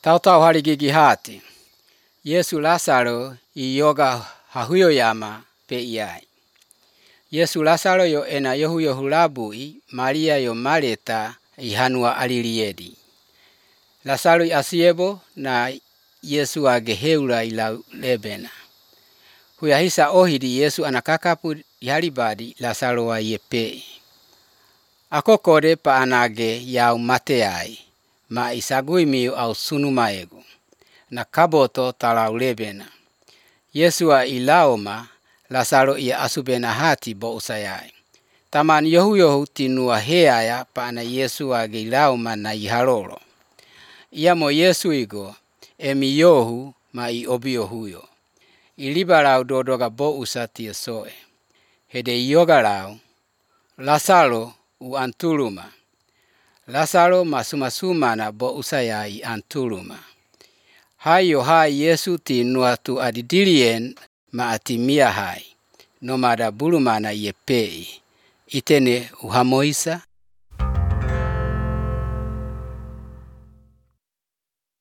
Tautau hari gigi hati. Yesu Lazaro iyoga hahuyo yama pe iyai. Yesu Lazaro yo ena yohu labui Maria yo Mareta ihanua aliliedi. Lazaro asiebo na Yesu ageheula ila lebena. Huya hisa ohidi Yesu anakakapu ihalibadi Lazaro wa yepe. Akokode pa anage yau mateai ma isagui miu au sunu maegu. Na kaboto talau lebena. Yesu wa ilaoma Lazaro ia asubena hati bo usayai. Taman yohu tinua heaya pa ana Yesu wa ilaoma na iharoro. Ia mo Yesu igo emi yohu ma i obio huyo. Ilibarau dodoga bo usati soe. Hede yogarau Lazaro u antuluma. Lazaro masuma na bo usayai antuluma. Hayo hai Yesu tinua tu adidilien ma atimia hai. Nomada bulumana yepei. Itene uhamoisa.